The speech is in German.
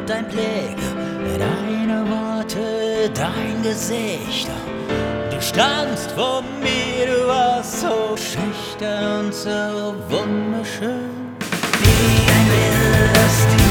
dein Blick, deine Worte, dein Gesicht. Du standst vor mir, du warst so schüchtern und so wunderschön. Wie ein wildes Tier.